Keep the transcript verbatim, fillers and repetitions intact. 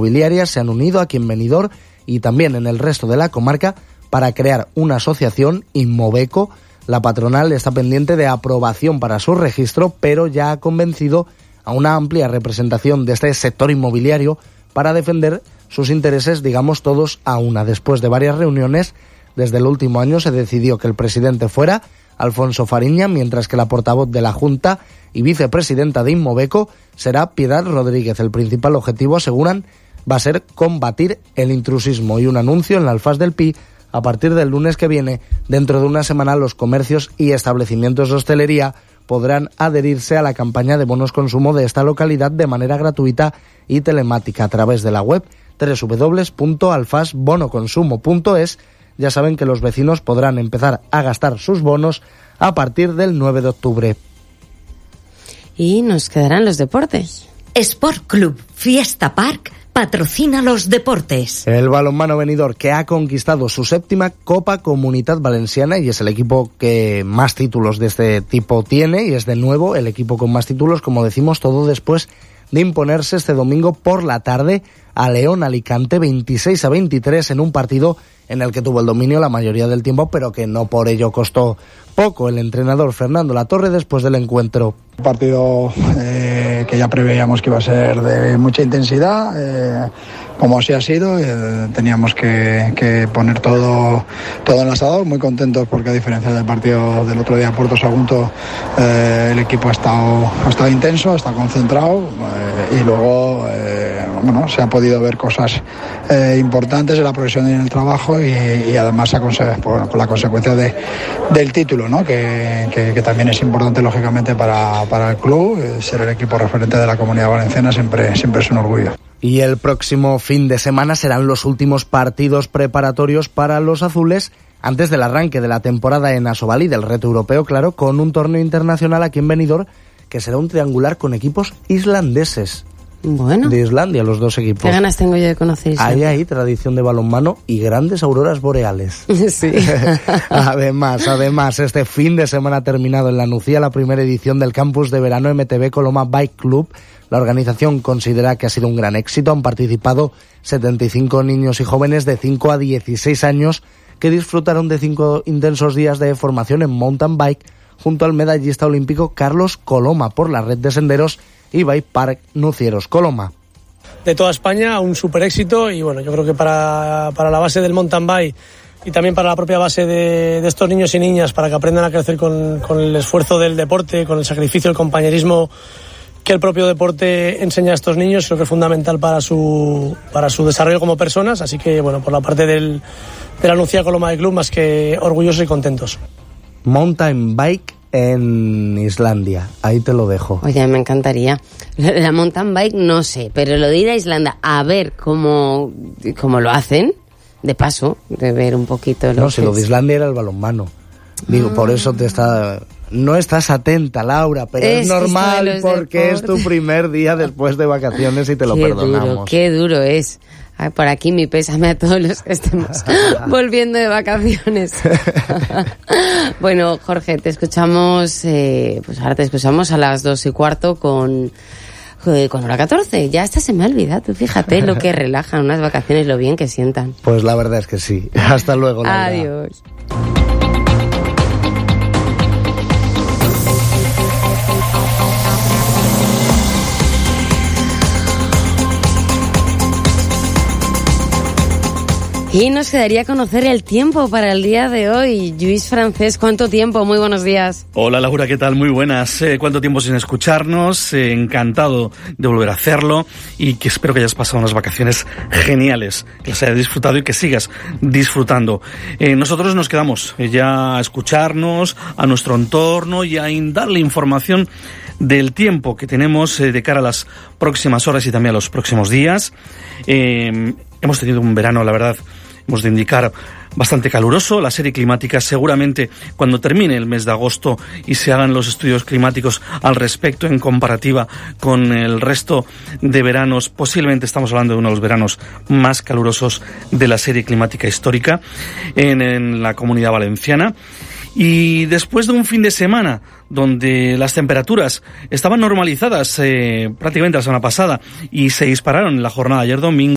inmobiliarias se han unido aquí en Benidorm y también en el resto de la comarca para crear una asociación, Inmobeco. La patronal está pendiente de aprobación para su registro, pero ya ha convencido a una amplia representación de este sector inmobiliario para defender sus intereses, digamos, todos a una. Después de varias reuniones, desde el último año se decidió que el presidente fuera Alfonso Fariña, mientras que la portavoz de la Junta y vicepresidenta de Inmobeco será Piedad Rodríguez. El principal objetivo, aseguran, va a ser combatir el intrusismo, y un anuncio en la Alfaz del Pi: a partir del lunes que viene, dentro de una semana, los comercios y establecimientos de hostelería podrán adherirse a la campaña de bonos consumo de esta localidad de manera gratuita y telemática a través de la web doble u doble u doble u punto alfaz bono consumo punto es. Ya saben que los vecinos podrán empezar a gastar sus bonos a partir del nueve de octubre. Y nos quedarán los deportes. Sport Club Fiesta Park patrocina los deportes. El balonmano Benidorm, que ha conquistado su séptima Copa Comunitat Valenciana y es el equipo que más títulos de este tipo tiene, y es de nuevo el equipo con más títulos, como decimos, todo después de imponerse este domingo por la tarde a León Alicante veintiséis a veintitrés en un partido en el que tuvo el dominio la mayoría del tiempo, pero que no por ello costó poco. El entrenador Fernando Latorre, después del encuentro: un partido eh, que ya preveíamos que iba a ser de mucha intensidad, eh, como así ha sido. Eh, teníamos que, que poner todo, todo en el asador. Muy contentos porque, a diferencia del partido del otro día en Puerto Sagunto, eh, el equipo ha estado, ha estado intenso, ha estado concentrado, eh, y luego eh, bueno, se han podido ver cosas eh, importantes en la progresión y en el trabajo, y, y además a conse- por, por la consecuencia de, del título, ¿no? que, que, que también es importante, lógicamente, para, para el club. Eh, ser el equipo referente de la Comunidad Valenciana siempre, siempre es un orgullo. Y el próximo fin de semana serán los últimos partidos preparatorios para los azules antes del arranque de la temporada en Asobal y del reto europeo, claro, con un torneo internacional aquí en Benidorm que será un triangular con equipos islandeses. Bueno. De Islandia, los dos equipos. Qué ganas tengo yo de conocer Islandia. Hay ahí tradición de balonmano y grandes auroras boreales. Sí. además, además, este fin de semana ha terminado en La Nucía la primera edición del campus de verano M T B Coloma Bike Club. La organización considera que ha sido un gran éxito. Han participado setenta y cinco niños y jóvenes de cinco a dieciséis años que disfrutaron de cinco intensos días de formación en mountain bike junto al medallista olímpico Carlos Coloma por la red de senderos y Bike Park Nucieros Coloma. De toda España, un super éxito, y bueno, yo creo que para, para la base del mountain bike y también para la propia base de, de estos niños y niñas, para que aprendan a crecer con, con el esfuerzo del deporte, con el sacrificio, el compañerismo que el propio deporte enseña a estos niños, creo que es fundamental para su, para su desarrollo como personas. Así que, bueno, por la parte del, de la Nucía Coloma de Club, más que orgullosos y contentos. Mountain bike en Islandia, ahí te lo dejo. Oye, me encantaría. La mountain bike no sé, pero lo de ir a Islandia a ver cómo, cómo lo hacen, de paso, de ver un poquito lo No, que si lo de es. Islandia era el balonmano. Digo, Ah. por eso te está... No estás atenta, Laura, pero es, Es es que normal esto de los porque es tu deportes. primer día después de vacaciones y te lo Qué perdonamos. duro, qué duro es. Ay, por aquí mi pésame a todos los que estemos volviendo de vacaciones. Bueno, Jorge, te escuchamos, eh, pues ahora te escuchamos a las dos y cuarto con, eh, con hora catorce. Ya hasta se me ha olvidado, tú fíjate lo que relajan unas vacaciones, lo bien que sientan. Pues la verdad es que sí. Hasta luego, Laura. Adiós. Y nos quedaría conocer el tiempo para el día de hoy. Lluís Francés, ¿cuánto tiempo? Muy buenos días. Hola Laura, ¿qué tal? Muy buenas. Eh, ¿Cuánto tiempo sin escucharnos? Eh, encantado de volver a hacerlo y que espero que hayas pasado unas vacaciones geniales, que las hayas disfrutado y que sigas disfrutando. Eh, nosotros nos quedamos eh, ya a escucharnos, a nuestro entorno y a darle información del tiempo que tenemos eh, de cara a las próximas horas y también a los próximos días. Eh, hemos tenido un verano, la verdad, hemos de indicar, bastante caluroso. La serie climática seguramente cuando termine el mes de agosto y se hagan los estudios climáticos al respecto en comparativa con el resto de veranos, posiblemente estamos hablando de uno de los veranos más calurosos de la serie climática histórica en, en la Comunidad Valenciana. Y después de un fin de semana donde las temperaturas estaban normalizadas eh, prácticamente la semana pasada y se dispararon en la jornada de ayer domingo,